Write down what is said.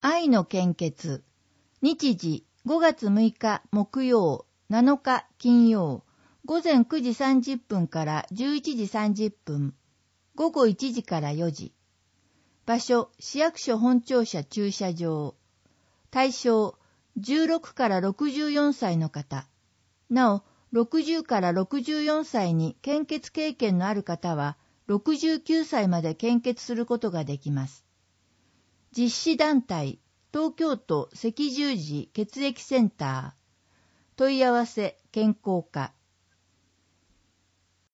愛の献血。日時5月6日木曜、7日金曜、午前9時30分から11時30分、午後1時から4時。場所、市役所本庁舎駐車場。対象、16から64歳の方。なお、60から64歳に献血経験のある方は、69歳まで献血することができます。実施団体、東京都赤十字血液センター。問い合わせ、健康課